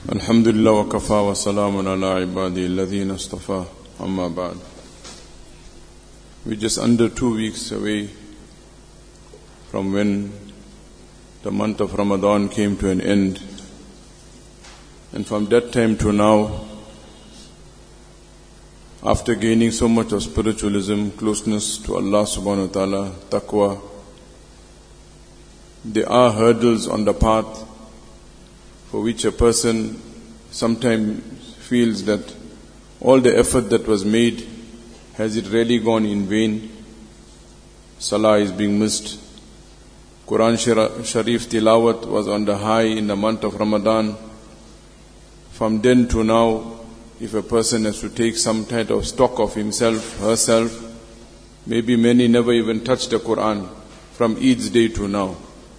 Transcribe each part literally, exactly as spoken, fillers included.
Alhamdulillah wa kafa wa salamun ala ibadi alladhina astafa, amma ba'd. We're just under two weeks away from when the month of Ramadan came to an end. And from that time to now, after gaining so much of spiritualism, closeness to Allah subhanahu wa ta'ala, taqwa, there are hurdles on the path for which a person sometimes feels that all the effort that was made, has it really gone in vain? Salah is being missed. Quran Sharif Tilawat was on the high in the month of Ramadan. From then to now, if a person has to take some type of stock of himself, herself, maybe many never even touched the Quran from Eid's day to now.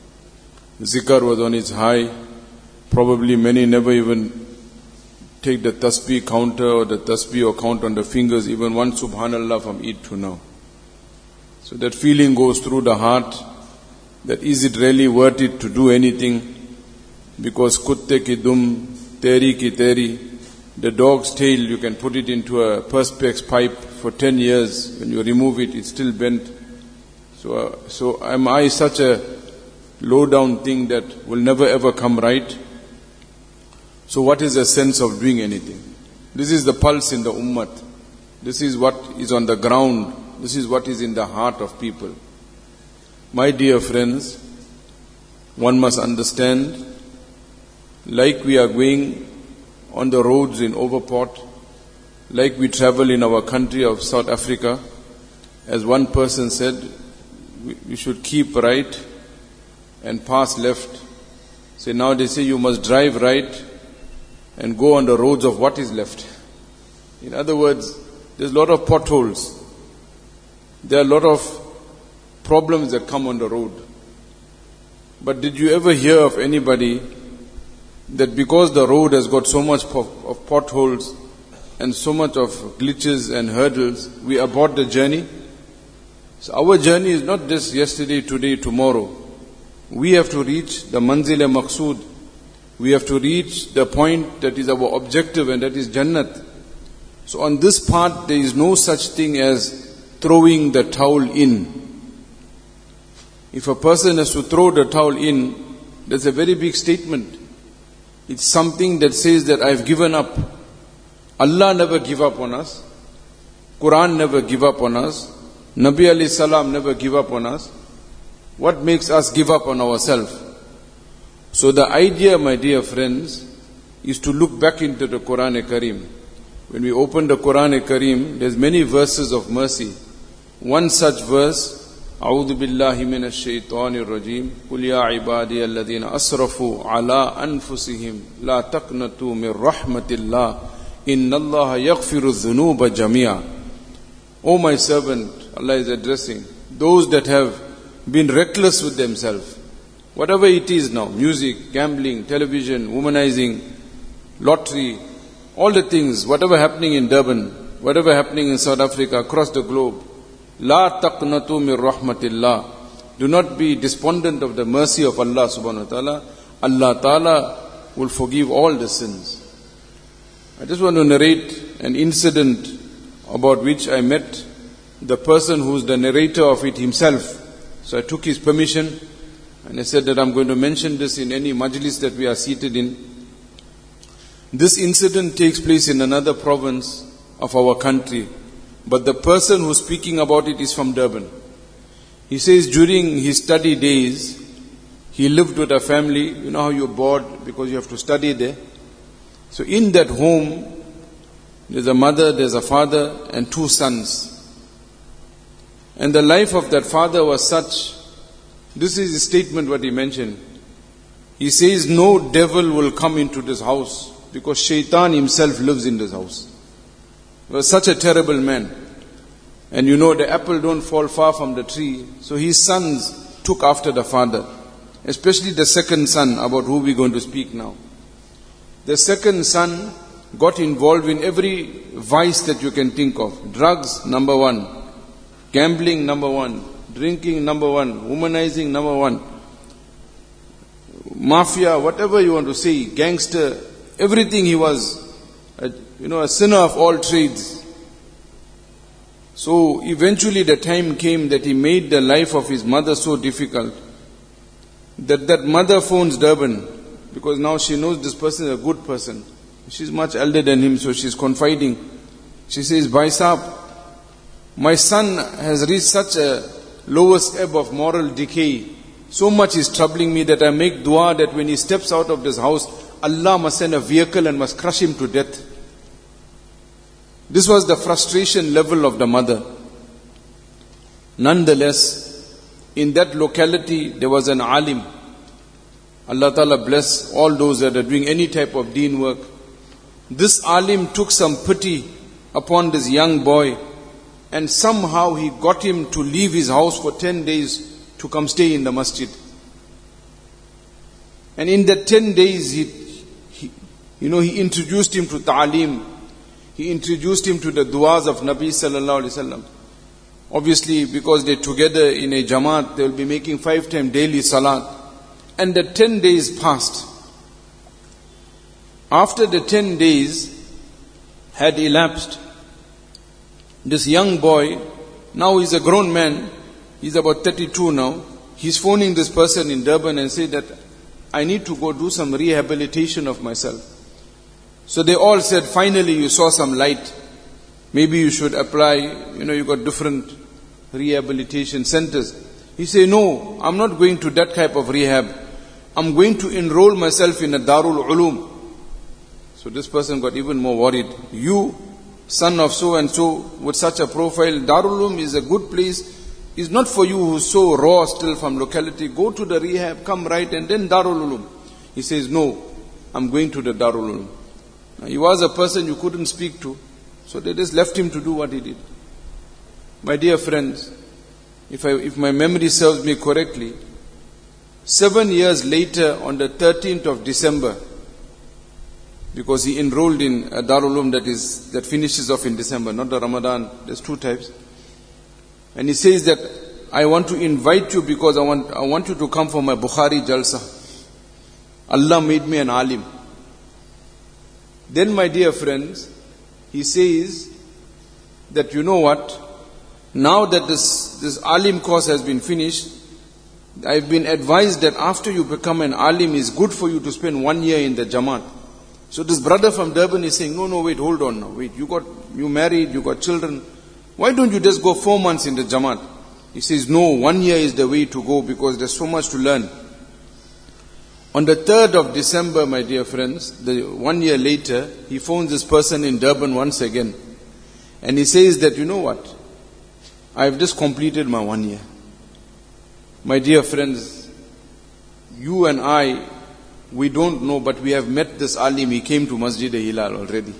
Zikr was on its high. Probably many never even take the tasbih counter or the tasbih or count on the fingers, even one subhanallah from Eid to now. So that feeling goes through the heart, that is it really worth it to do anything? Because kutte ki dum, teri ki teri, the dog's tail, you can put it into a perspex pipe for ten years. When you remove it, it's still bent. So, uh, so am I such a low down thing that will never ever come right? So what is the sense of doing anything? This is the pulse in the ummah. This is what is on the ground. This is what is in the heart of people. My dear friends, one must understand, like we are going on the roads in Overport, like we travel in our country of South Africa, as one person said, we should keep right and pass left. So now they say you must drive right and go on the roads of what is left. In other words, there's a lot of potholes. There are a lot of problems that come on the road. But did you ever hear of anybody that because the road has got so much of potholes and so much of glitches and hurdles, we abort the journey? So our journey is not just yesterday, today, tomorrow. We have to reach the manzil maqsood. We have to reach the point that is our objective, and that is Jannat. So on this part, there is no such thing as throwing the towel in. If a person has to throw the towel in, that's a very big statement. It's something that says that I've given up. Allah never give up on us. Quran never give up on us. Nabi alayhi salam never give up on us. What makes us give up on ourselves? So the idea, my dear friends, is to look back into the Quran-e-Kareem. When we open the Quran-e-Kareem, there's many verses of mercy. One such verse, أعوذ بالله من الشيطان الرجيم قل يا عبادي الذين أسرفوا على أنفسهم لا تقنطوا من رحمة الله إن الله يغفر الذنوب جميعا. O my servant, Allah is addressing those that have been reckless with themselves. Whatever it is now, music, gambling, television, womanizing, lottery, all the things, whatever happening in Durban, whatever happening in South Africa, across the globe, La taqnatu min rahmatillah. Do not be despondent of the mercy of Allah subhanahu wa ta'ala. Allah ta'ala will forgive all the sins. I just want to narrate an incident about which I met the person who's the narrator of it himself. So I took his permission and I said that I'm going to mention this in any majlis that we are seated in. This incident takes place in another province of our country, but the person who's speaking about it is from Durban. He says during his study days, he lived with a family. You know how you're bored because you have to study there. So in that home, there's a mother, there's a father, and two sons. And the life of that father was such. This is a statement what he mentioned. He says, no devil will come into this house because Shaitan himself lives in this house. He was such a terrible man. And you know the apple don't fall far from the tree. So his sons took after the father. Especially the second son, about who we're going to speak now. The second son got involved in every vice that you can think of. Drugs, number one. Gambling, number one. Drinking, number one. Womanizing, number one. Mafia, whatever you want to say, gangster, everything he was, a, you know, a sinner of all trades. So eventually the time came that he made the life of his mother so difficult that that mother phones Durban, because now she knows this person is a good person. She's much elder than him, so she's confiding. She says, Bhai Sahab, my son has reached such a lowest ebb of moral decay. So much is troubling me that I make dua that when he steps out of this house, Allah must send a vehicle and must crush him to death. This was the frustration level of the mother. Nonetheless, in that locality there was an alim. Allah Ta'ala bless all those that are doing any type of deen work. This alim took some pity upon this young boy, and somehow he got him to leave his house for ten days to come stay in the masjid. And in that ten days, he, he, you know, he introduced him to ta'aleem. He introduced him to the du'as of Nabi sallallahu alaihi wasallam. Obviously, because they're together in a jamaat, they'll be making five times daily salat. And the ten days passed. After the ten days had elapsed, this young boy, now he's a grown man, he's about thirty-two now, he's phoning this person in Durban and say that I need to go do some rehabilitation of myself. So they all said, finally you saw some light. Maybe you should apply, you know, you got different rehabilitation centers. He said, no, I'm not going to that type of rehab. I'm going to enroll myself in a Darul Ulum. So this person got even more worried. You, son of so and so, with such a profile, Darul Ulum is a good place. It's not for you who's so raw still from locality. Go to the rehab, come right, and then Darul Ulum. He says, no, I'm going to the Darul Ulum. Now, he was a person you couldn't speak to, so they just left him to do what he did. My dear friends, if I, if my memory serves me correctly, seven years later, on the thirteenth of December, because he enrolled in a Darul Ulum that is that finishes off in December, not the Ramadan. There's two types. And he says that I want to invite you because I want I want you to come for my Bukhari Jalsa. Allah made me an alim. Then, my dear friends, he says that you know what? Now that this this alim course has been finished, I've been advised that after you become an alim, it's good for you to spend one year in the Jamaat. So this brother from Durban is saying, no, no, wait, hold on now, wait, you got, you married, you got children. Why don't you just go four months in the Jamaat? He says, no, one year is the way to go because there's so much to learn. On the third of December, my dear friends, the one year later, he phones this person in Durban once again. And he says that, you know what? I've just completed my one year. My dear friends, you and I, we don't know, but we have met this alim. He came to Masjid Hilal already.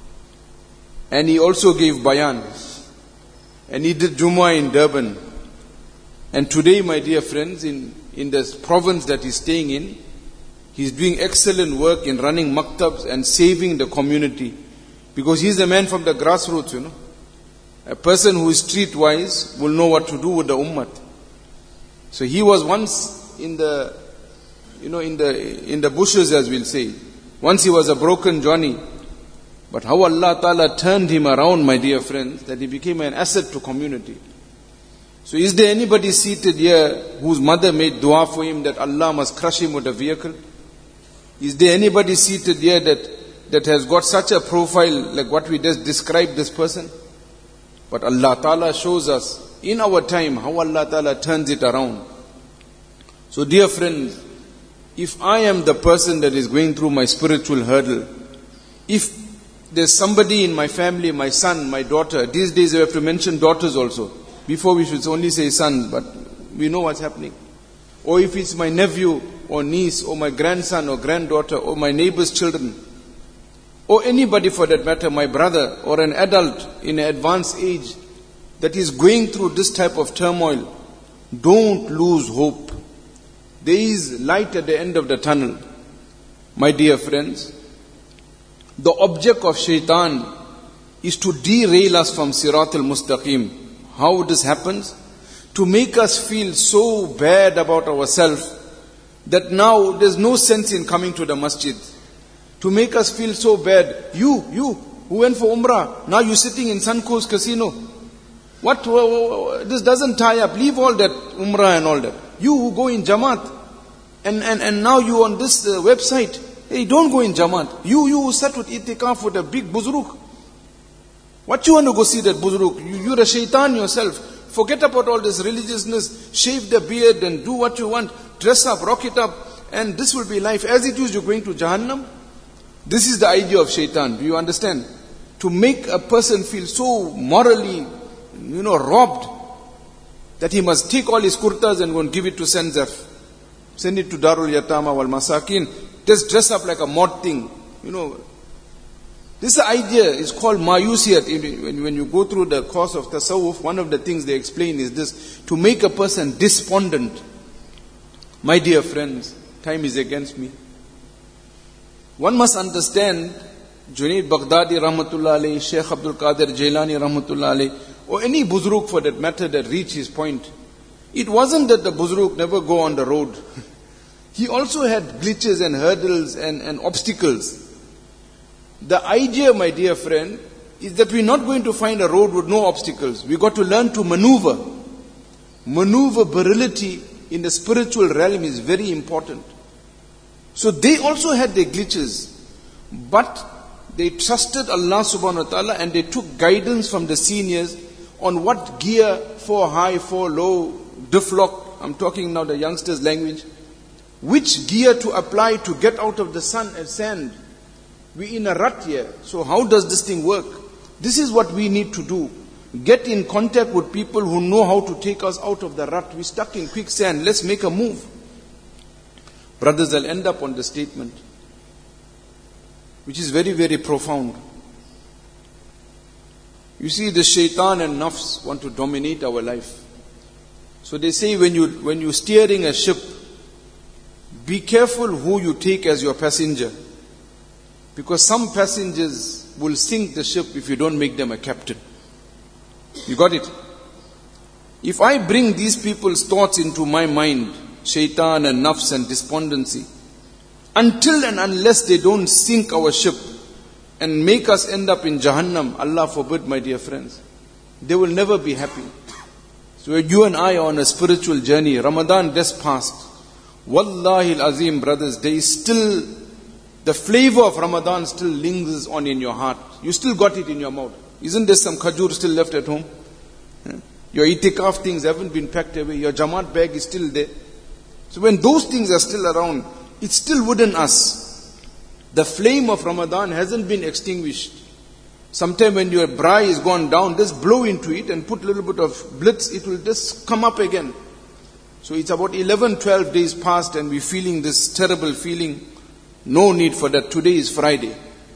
And he also gave bayan. And he did Jummah in Durban. And today, my dear friends, in, in the province that he's staying in, he's doing excellent work in running maktabs and saving the community. Because he's a man from the grassroots, you know. A person who is streetwise will know what to do with the ummah. So he was once in the, you know, in the in the bushes, as we'll say. Once he was a broken Johnny. But how Allah Ta'ala turned him around, my dear friends, that he became an asset to community. So is there anybody seated here whose mother made dua for him that Allah must crush him with a vehicle? Is there anybody seated here that, that has got such a profile like what we just described this person? But Allah Ta'ala shows us in our time how Allah Ta'ala turns it around. So dear friends, if I am the person that is going through my spiritual hurdle, if there's somebody in my family, my son, my daughter, these days we have to mention daughters also. Before we should only say sons, but we know what's happening. Or if it's my nephew or niece or my grandson or granddaughter or my neighbor's children, or anybody for that matter, my brother or an adult in an advanced age that is going through this type of turmoil, don't lose hope. There is light at the end of the tunnel. My dear friends, the object of shaitan is to derail us from Sirat al-Mustaqim. How this happens? To make us feel so bad about ourselves that now there's no sense in coming to the masjid. To make us feel so bad. You, you, who went for Umrah, now you're sitting in Suncoast Casino. What, this doesn't tie up. Leave all that Umrah and all that. You who go in Jamaat, and, and, and now you on this uh, website, hey, don't go in Jamaat. You, you who sat with itikaf with a big buzruk. What you want to go see that buzruk? You, you're a shaitan yourself. Forget about all this religiousness. Shave the beard and do what you want. Dress up, rock it up. And this will be life. As it is, you're going to Jahannam. This is the idea of shaitan. Do you understand? To make a person feel so morally, you know, robbed, that he must take all his kurtas and go and give it to Senzaf. Send it to Darul Yatama wal Masakin. Just dress up like a mod thing. You know, this idea is called mayusiyat. When, when you go through the course of tasawwuf, one of the things they explain is this: to make a person despondent. My dear friends, time is against me. One must understand, Junaid Baghdadi rahmatullah alayhi, Sheikh Abdul Qadir Jailani rahmatullah alayhi, or any buzruk for that matter that reached his point. It wasn't that the buzruk never go on the road. He also had glitches and hurdles and, and obstacles. The idea, my dear friend, is that we're not going to find a road with no obstacles. We got to learn to maneuver. Maneuverability in the spiritual realm is very important. So they also had their glitches, but they trusted Allah subhanahu wa ta'ala and they took guidance from the seniors on what gear, for high, for low, difflock, I'm talking now the youngsters' language, which gear to apply to get out of the sun and sand. We're in a rut here, so how does this thing work? This is what we need to do. Get in contact with people who know how to take us out of the rut. We're stuck in quicksand, let's make a move. Brothers, I'll end up on the statement, which is very, very profound. You see, the shaitan and nafs want to dominate our life. So they say when you when you're steering a ship, be careful who you take as your passenger. Because some passengers will sink the ship if you don't make them a captain. You got it? If I bring these people's thoughts into my mind, shaitan and nafs and despondency, until and unless they don't sink our ship and make us end up in Jahannam, Allah forbid, my dear friends, they will never be happy. So you and I are on a spiritual journey. Ramadan just passed. Wallahi al-Azim, brothers, there is still, the flavor of Ramadan still lingers on in your heart. You still got it in your mouth. Isn't there some khajur still left at home? Your itikaf things haven't been packed away. Your jamaat bag is still there. So when those things are still around, it's still within us. The flame of Ramadan hasn't been extinguished. Sometime when your braai is gone down, just blow into it and put a little bit of blitz, it will just come up again. So it's about eleven, twelve days past and we're feeling this terrible feeling. No need for that. Today is Friday.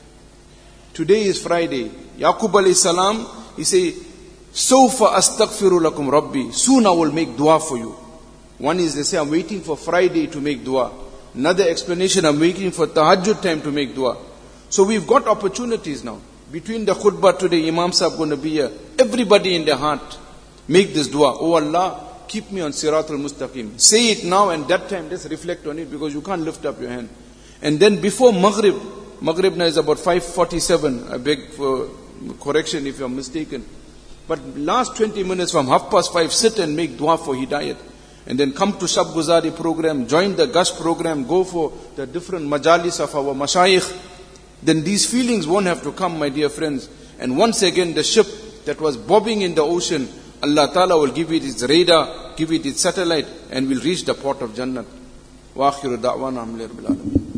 Today is Friday. Yaqub alayhi salam, he say, Sawfa astaghfiru lakum rabbi. Soon I will make dua for you. One is they say, I'm waiting for Friday to make dua. Another explanation, I'm waiting for tahajjud time to make dua. So we've got opportunities now. Between the khutbah today, Imam Sahib going to be here. Everybody in their heart, make this dua. Oh Allah, keep me on Siratul Mustaqim. Say it now and that time, just reflect on it because you can't lift up your hand. And then before Maghrib, Maghrib now is about five forty-seven. I beg for correction if I'm mistaken. But last twenty minutes from half past five, sit and make dua for Hidayat. And then come to Shab Guzari program, join the Gash program, go for the different majalis of our mashayikh. Then these feelings won't have to come, my dear friends. And once again, the ship that was bobbing in the ocean, Allah Ta'ala will give it its radar, give it its satellite, and will reach the port of Jannat. Wa akhiru da'wana alhamdulillahi rabbil alamin.